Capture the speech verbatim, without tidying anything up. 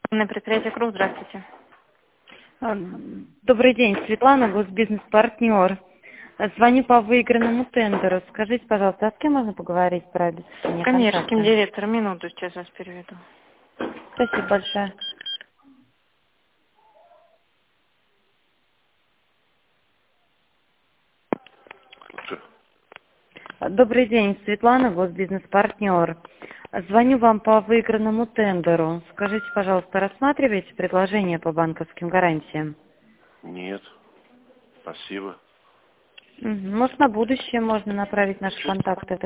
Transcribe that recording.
На предприятие «Круг», здравствуйте. А, Добрый день, Светлана, госбизнес-партнер. А, Звоню по выигранному тендеру. Скажите, пожалуйста, а с кем можно поговорить про обеспечение Коммерческим контракта? директором, минуту, сейчас вас переведу. Спасибо большое. А, Добрый день, Светлана, госбизнес-партнер. А, Звоню вам по выигранному тендеру. Скажите, пожалуйста, рассматриваете предложение по банковским гарантиям? Нет, спасибо. Мгм. Может, на будущее можно направить наши контакты.